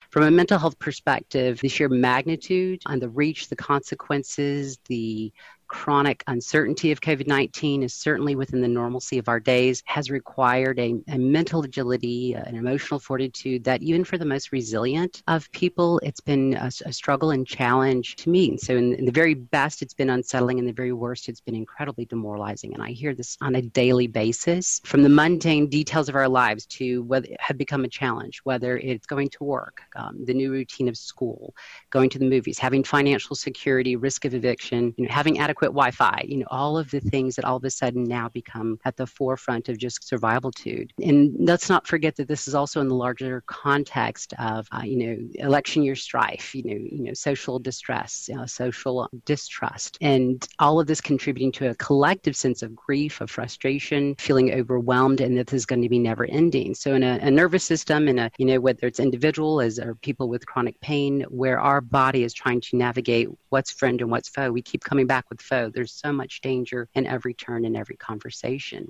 From a mental health perspective, the sheer magnitude and the reach, the consequences, the chronic uncertainty of COVID-19 is certainly within the normalcy of our days, has required a mental agility, an emotional fortitude that even for the most resilient of people, it's been a struggle and challenge to meet. And so in the very best, it's been unsettling. In the very worst, it's been incredibly demoralizing. And I hear this on a daily basis, from the mundane details of our lives to what have become a challenge, whether it's going to work, the new routine of school, going to the movies, having financial security, risk of eviction, having adequate Wi-Fi, all of the things that all of a sudden now become at the forefront of just survivalitude. And let's not forget that this is also in the larger context of, election year strife, social distress, social distrust, and all of this contributing to a collective sense of grief, of frustration, feeling overwhelmed, and that this is going to be never ending. So in a nervous system, whether it's individual or people with chronic pain, where our body is trying to navigate what's friend and what's foe, we keep coming back with foe. There's so much danger in every turn, in every conversation.